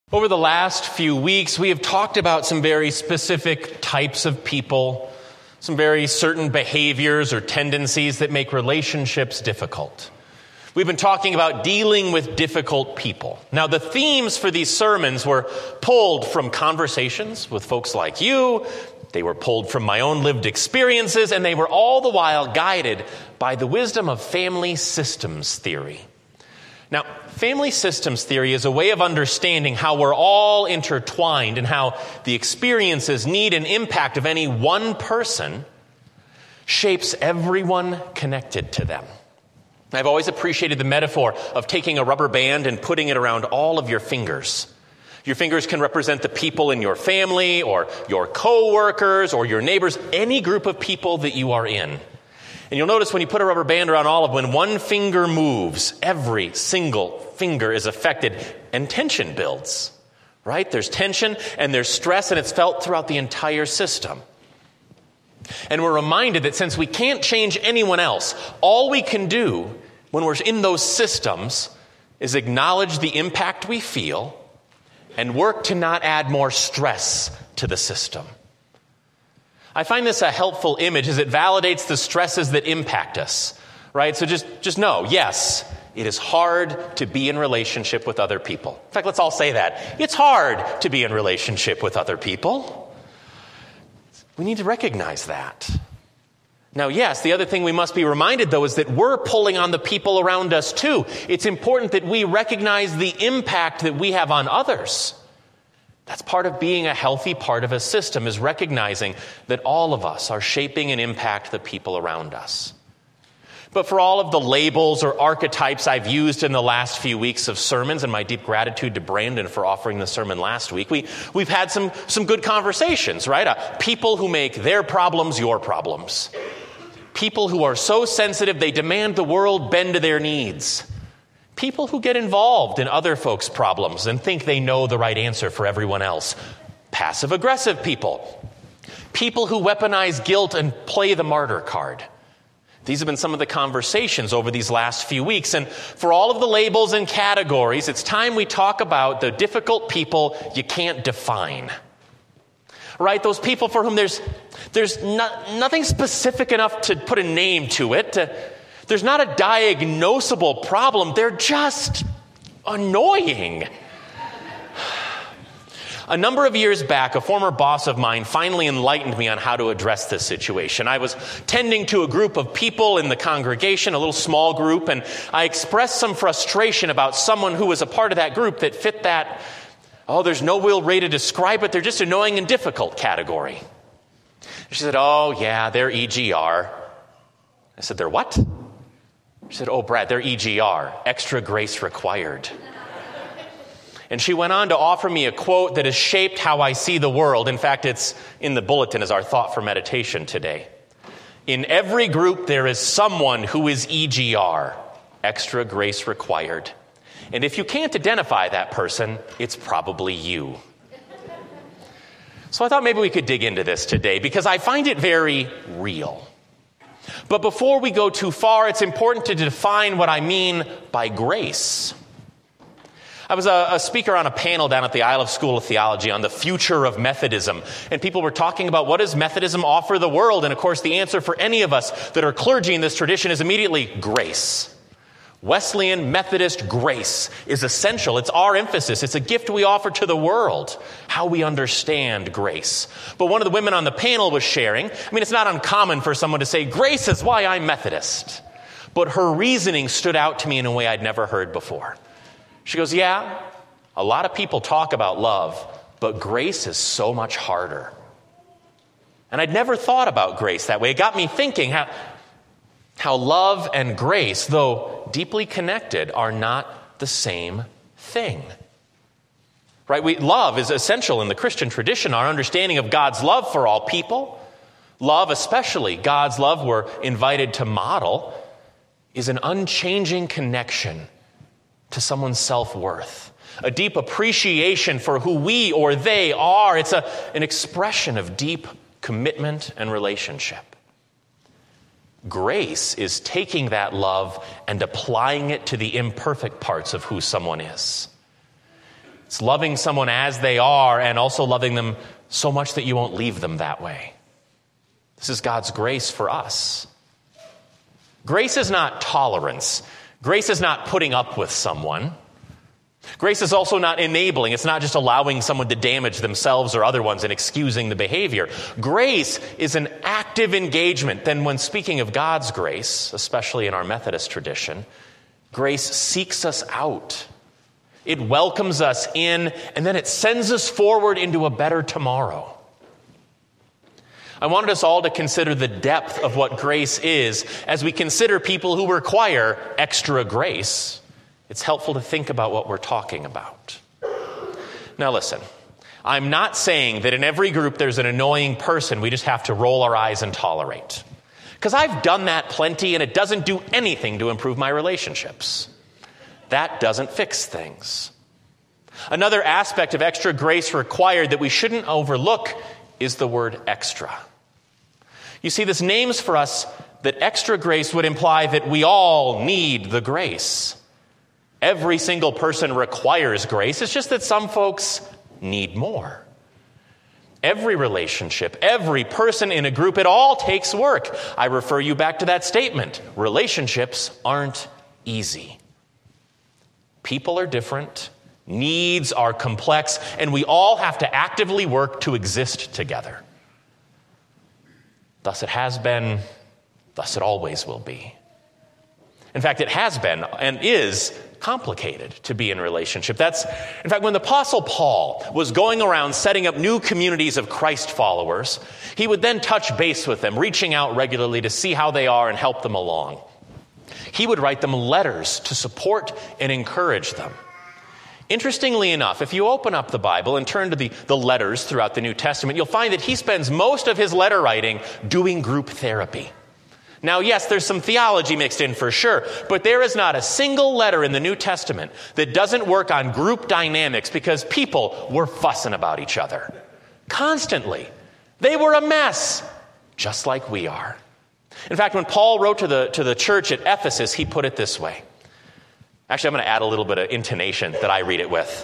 Over the last few weeks, we have talked about some very specific types of people, some very certain behaviors or tendencies that make relationships difficult. We've been talking about dealing with difficult people. Now, the themes for these sermons were pulled from conversations with folks like you. They were pulled from my own lived experiences, and they were all the while guided by the wisdom of family systems theory. Now, family systems theory is a way of understanding how we're all intertwined and how the experiences, need, and impact of any one person shapes everyone connected to them. I've always appreciated the metaphor of taking a rubber band and putting it around all of your fingers. Your fingers can represent the people in your family or your coworkers or your neighbors, any group of people that you are in. And you'll notice when you put a rubber band around all of them, when one finger moves, every single finger is affected and tension builds, right? There's tension and there's stress, and it's felt throughout the entire system. And we're reminded that since we can't change anyone else, all we can do when we're in those systems is acknowledge the impact we feel and work to not add more stress to the system. I find this a helpful image as it validates the stresses that impact us, right? So just know, yes, it is hard to be in relationship with other people. In fact, let's all say that. It's hard to be in relationship with other people. We need to recognize that. Now, yes, the other thing we must be reminded, though, is that we're pulling on the people around us, too. It's important that we recognize the impact that we have on others. That's part of being a healthy part of a system, is recognizing that all of us are shaping and impact the people around us. But for all of the labels or archetypes I've used in the last few weeks of sermons, and my deep gratitude to Brandon for offering the sermon last week, we've had some good conversations, right? People who make their problems your problems. People who are so sensitive they demand the world bend to their needs. People who get involved in other folks' problems and think they know the right answer for everyone else. Passive-aggressive people. People who weaponize guilt and play the martyr card. These have been some of the conversations over these last few weeks. And for all of the labels and categories, it's time we talk about the difficult people you can't define. Right? Those people for whom there's nothing specific enough to put a name to it. There's not a diagnosable problem. They're just annoying. A number of years back, a former boss of mine finally enlightened me on how to address this situation. I was tending to a group of people in the congregation, a little small group, and I expressed some frustration about someone who was a part of that group that fit that, there's no real way to describe it, they're just annoying and difficult category. She said, yeah, they're EGR. I said, they're what? She said, Brad, they're EGR, extra grace required. And she went on to offer me a quote that has shaped how I see the world. In fact, it's in the bulletin as our thought for meditation today. In every group, there is someone who is EGR, extra grace required. And if you can't identify that person, it's probably you. So I thought maybe we could dig into this today because I find it very real. But before we go too far, it's important to define what I mean by grace. I was a speaker on a panel down at the Isle of School of Theology on the future of Methodism. And people were talking about what does Methodism offer the world? And of course, the answer for any of us that are clergy in this tradition is immediately grace. Wesleyan Methodist grace is essential. It's our emphasis. It's a gift we offer to the world, how we understand grace. But one of the women on the panel was sharing, it's not uncommon for someone to say, grace is why I'm Methodist. But her reasoning stood out to me in a way I'd never heard before. She goes, yeah, a lot of people talk about love, but grace is so much harder. And I'd never thought about grace that way. It got me thinking how love and grace, though deeply connected, are not the same thing. Right? Love is essential in the Christian tradition, our understanding of God's love for all people. Love, especially God's love we're invited to model, is an unchanging connection to someone's self-worth, a deep appreciation for who we or they are. It's an expression of deep commitment and relationship. Grace is taking that love and applying it to the imperfect parts of who someone is. It's loving someone as they are and also loving them so much that you won't leave them that way. This is God's grace for us. Grace is not tolerance. Grace is not putting up with someone. Grace is also not enabling. It's not just allowing someone to damage themselves or other ones and excusing the behavior. Grace is an active engagement. Then when speaking of God's grace, especially in our Methodist tradition, grace seeks us out. It welcomes us in, and then it sends us forward into a better tomorrow. I wanted us all to consider the depth of what grace is as we consider people who require extra grace. It's helpful to think about what we're talking about. Now listen, I'm not saying that in every group there's an annoying person we just have to roll our eyes and tolerate. Because I've done that plenty and it doesn't do anything to improve my relationships. That doesn't fix things. Another aspect of extra grace required that we shouldn't overlook is the word extra. You see, this names for us that extra grace would imply that we all need the grace. Every single person requires grace. It's just that some folks need more. Every relationship, every person in a group, it all takes work. I refer you back to that statement. Relationships aren't easy. People are different. Needs are complex. And we all have to actively work to exist together. Thus it has been, thus it always will be. In fact, it has been and is complicated to be in relationship. In fact, when the Apostle Paul was going around setting up new communities of Christ followers, he would then touch base with them, reaching out regularly to see how they are and help them along. He would write them letters to support and encourage them. Interestingly enough, if you open up the Bible and turn to the letters throughout the New Testament, you'll find that he spends most of his letter writing doing group therapy. Now, yes, there's some theology mixed in for sure, but there is not a single letter in the New Testament that doesn't work on group dynamics because people were fussing about each other. Constantly. They were a mess, just like we are. In fact, when Paul wrote to the church at Ephesus, he put it this way. Actually, I'm going to add a little bit of intonation that I read it with.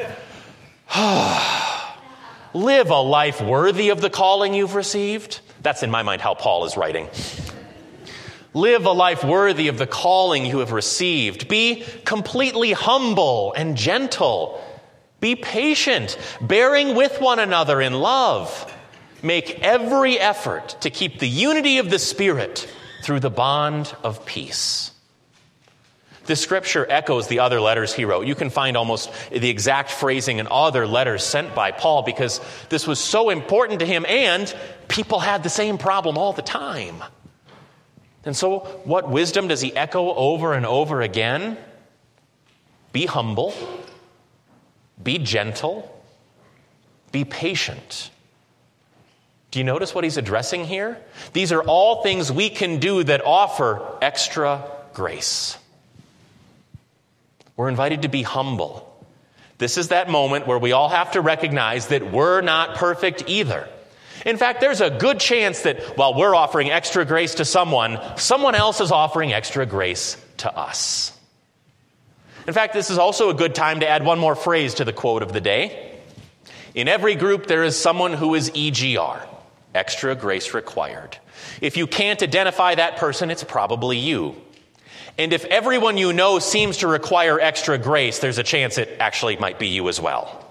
Live a life worthy of the calling you've received. That's in my mind how Paul is writing. Live a life worthy of the calling you have received. Be completely humble and gentle. Be patient, bearing with one another in love. Make every effort to keep the unity of the Spirit through the bond of peace. This scripture echoes the other letters he wrote. You can find almost the exact phrasing in other letters sent by Paul because this was so important to him and people had the same problem all the time. And so what wisdom does he echo over and over again? Be humble. Be gentle. Be patient. Do you notice what he's addressing here? These are all things we can do that offer extra grace. We're invited to be humble. This is that moment where we all have to recognize that we're not perfect either. In fact, there's a good chance that while we're offering extra grace to someone else is offering extra grace to us. In fact, this is also a good time to add one more phrase to the quote of the day. In every group, there is someone who is EGR, extra grace required. If you can't identify that person, it's probably you. And if everyone you know seems to require extra grace, there's a chance it actually might be you as well.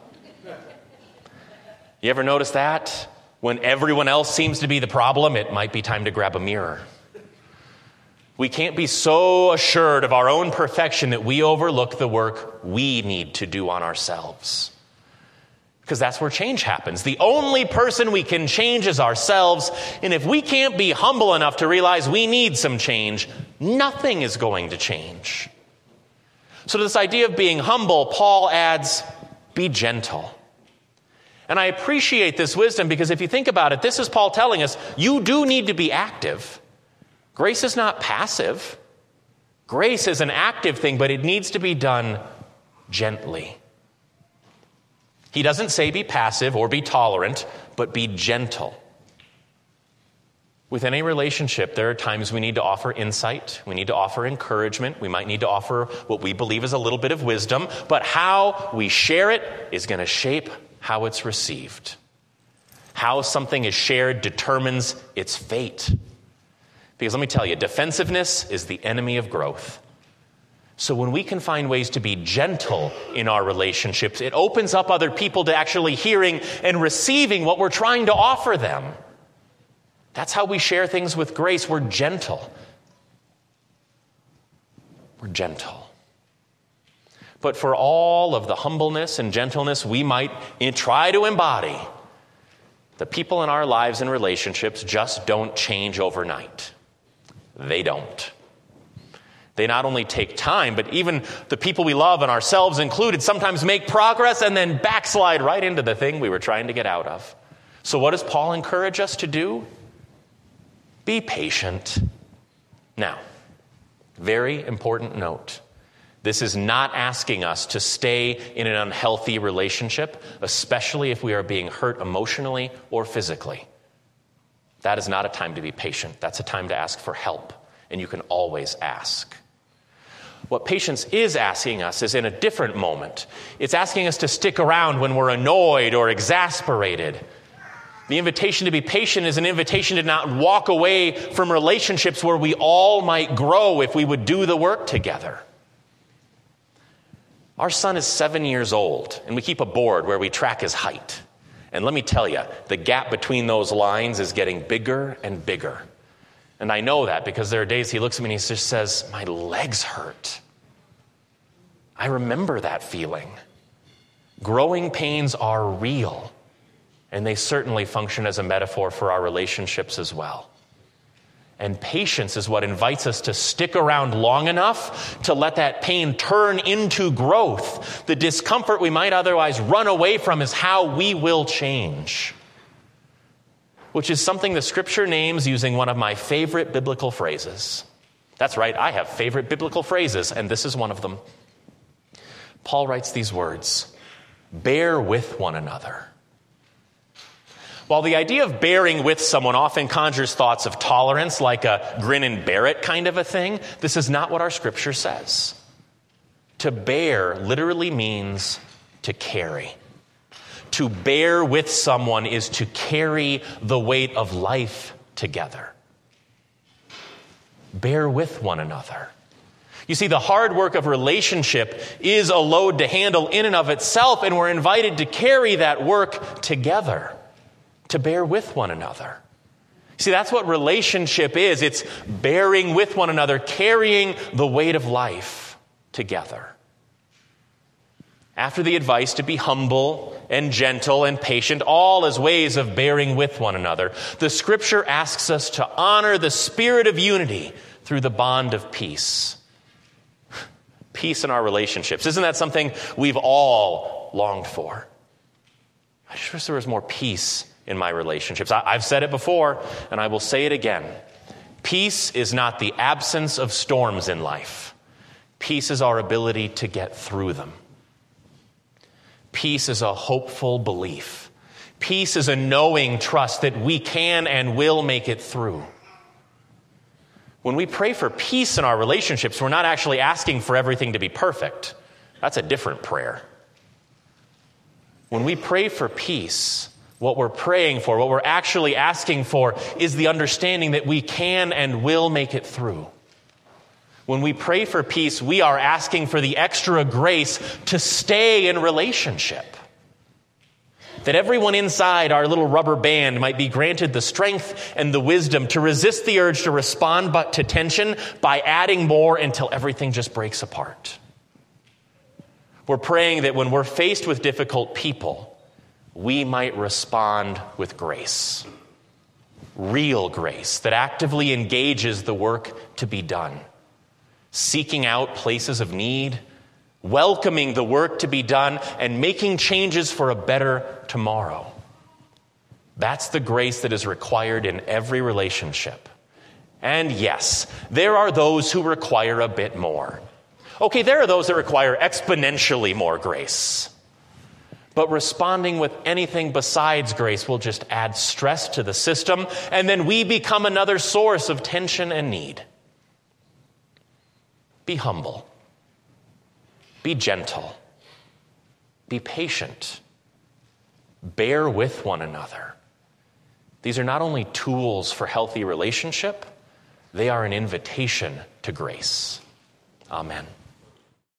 You ever notice that? When everyone else seems to be the problem, it might be time to grab a mirror. We can't be so assured of our own perfection that we overlook the work we need to do on ourselves. Because that's where change happens. The only person we can change is ourselves. And if we can't be humble enough to realize we need some change, nothing is going to change. So to this idea of being humble, Paul adds, be gentle. And I appreciate this wisdom because if you think about it, this is Paul telling us, you do need to be active. Grace is not passive. Grace is an active thing, but it needs to be done gently. He doesn't say be passive or be tolerant, but be gentle. With any relationship, there are times we need to offer insight. We need to offer encouragement. We might need to offer what we believe is a little bit of wisdom. But how we share it is going to shape how it's received. How something is shared determines its fate. Because let me tell you, defensiveness is the enemy of growth. So when we can find ways to be gentle in our relationships, it opens up other people to actually hearing and receiving what we're trying to offer them. That's how we share things with grace. We're gentle. We're gentle. But for all of the humbleness and gentleness we might try to embody, the people in our lives and relationships just don't change overnight. They don't. They not only take time, but even the people we love, and ourselves included, sometimes make progress and then backslide right into the thing we were trying to get out of. So what does Paul encourage us to do? Be patient. Now, very important note. This is not asking us to stay in an unhealthy relationship, especially if we are being hurt emotionally or physically. That is not a time to be patient. That's a time to ask for help, and you can always ask. What patience is asking us is in a different moment. It's asking us to stick around when we're annoyed or exasperated. The invitation to be patient is an invitation to not walk away from relationships where we all might grow if we would do the work together. Our son is 7 years old, and we keep a board where we track his height. And let me tell you, the gap between those lines is getting bigger and bigger. And I know that because there are days he looks at me and he just says, "My legs hurt." I remember that feeling. Growing pains are real. And they certainly function as a metaphor for our relationships as well. And patience is what invites us to stick around long enough to let that pain turn into growth. The discomfort we might otherwise run away from is how we will change. Which is something the Scripture names using one of my favorite biblical phrases. That's right, I have favorite biblical phrases, and this is one of them. Paul writes these words, "Bear with one another." While the idea of bearing with someone often conjures thoughts of tolerance, like a grin and bear it kind of a thing, this is not what our Scripture says. To bear literally means to carry. To bear with someone is to carry the weight of life together. Bear with one another. You see, the hard work of relationship is a load to handle in and of itself, and we're invited to carry that work together. To bear with one another. See, that's what relationship is. It's bearing with one another, carrying the weight of life together. After the advice to be humble and gentle and patient, all as ways of bearing with one another, the Scripture asks us to honor the spirit of unity through the bond of peace. Peace in our relationships. Isn't that something we've all longed for? I just wish there was more peace in my relationships. I've said it before, and I will say it again. Peace is not the absence of storms in life. Peace is our ability to get through them. Peace is a hopeful belief. Peace is a knowing trust that we can and will make it through. When we pray for peace in our relationships, we're not actually asking for everything to be perfect. That's a different prayer. When we pray for peace, what we're praying for, what we're actually asking for, is the understanding that we can and will make it through. When we pray for peace, we are asking for the extra grace to stay in relationship. That everyone inside our little rubber band might be granted the strength and the wisdom to resist the urge to respond to tension by adding more until everything just breaks apart. We're praying that when we're faced with difficult people, we might respond with grace. Real grace that actively engages the work to be done. Seeking out places of need, welcoming the work to be done, and making changes for a better tomorrow. That's the grace that is required in every relationship. And yes, there are those who require a bit more. Okay, there are those that require exponentially more grace. But responding with anything besides grace will just add stress to the system, and then we become another source of tension and need. Be humble. Be gentle. Be patient. Bear with one another. These are not only tools for healthy relationship, they are an invitation to grace. Amen.